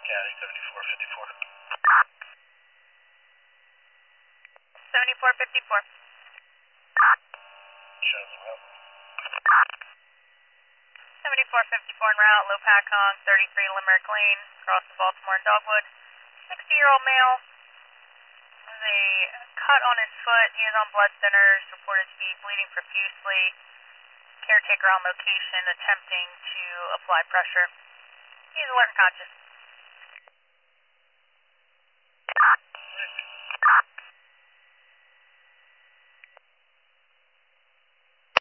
County 7454. 7454. Shows the route. 7454 en route, low pack on 33 Limerick Lane, across the Baltimore and Dogwood. 60-year-old male. There's a cut on his foot. He is on blood thinners, reported to be bleeding profusely. Caretaker on location attempting to apply pressure. He's alert and conscious.